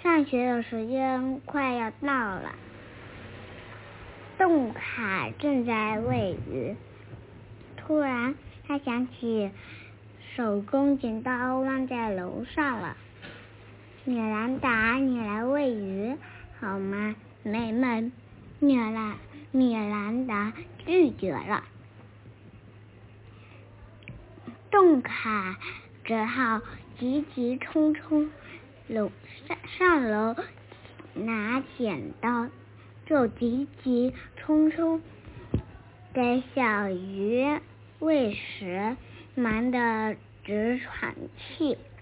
上学的时间快要到了，邓卡正在喂鱼，突然他想起手工剪刀忘在楼上了。米兰达，你来喂鱼好吗？没门！米兰达拒绝了。邓卡只好急急冲冲上楼拿剪刀，就急急冲冲给小鱼喂食，忙得直喘气。